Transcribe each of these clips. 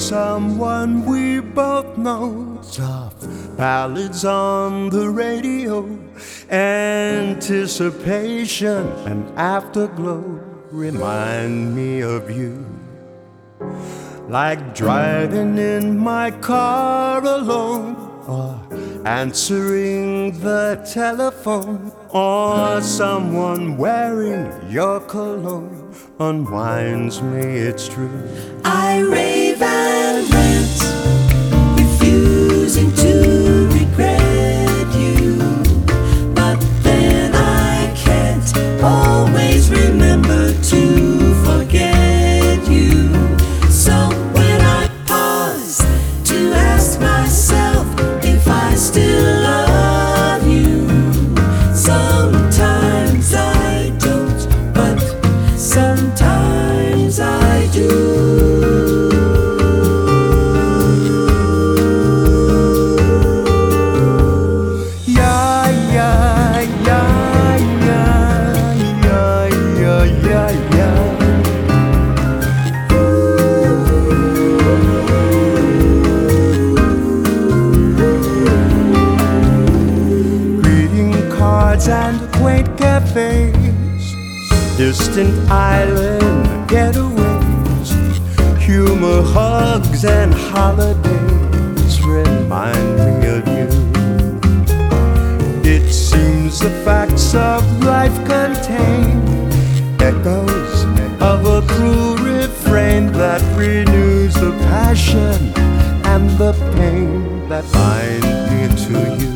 someone we both know. Soft ballads on the radio, anticipation and afterglow remind me of you. Like driving in my car alone, or answering the telephone, or someone wearing your cologne unwinds me, it's true. I rave and rant, refusing to regret you, but then I can't always remember to forget you. So when I pause to ask myself if I still love you, sometimes I don't, but sometimes I do. And quaint cafes, distant island getaways, humor, hugs, and holidays remind me of you. It seems the facts of life contain echoes of a cruel refrain that renews the passion and the pain that bind me to you.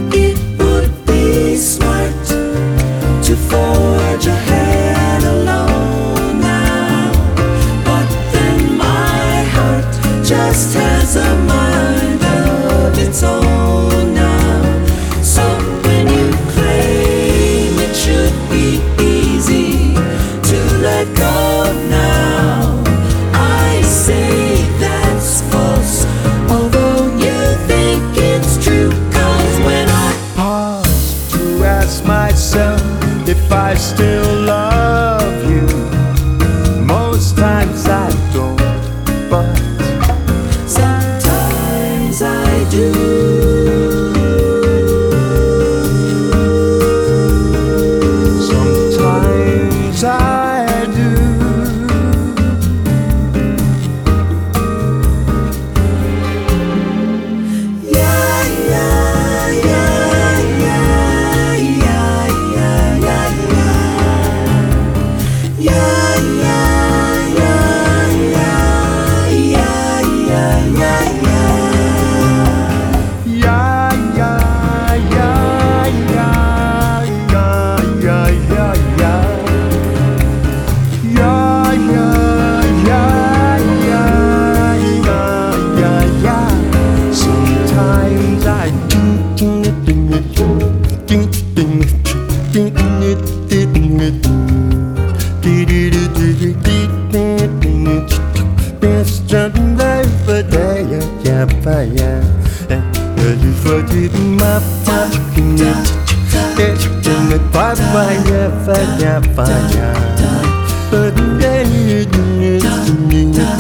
Smart to forge ahead alone now, but then my heart just has a mind of its own now. So when you claim it should be easy to let go now, I say that's false, although you think it's true. 'Cause when I ask myself if I still love you, most times I don't, but sometimes I do. Sometimes I do. Yeah, yeah, yeah, yeah, yeah, yeah, yeah, yeah, yeah, Fire,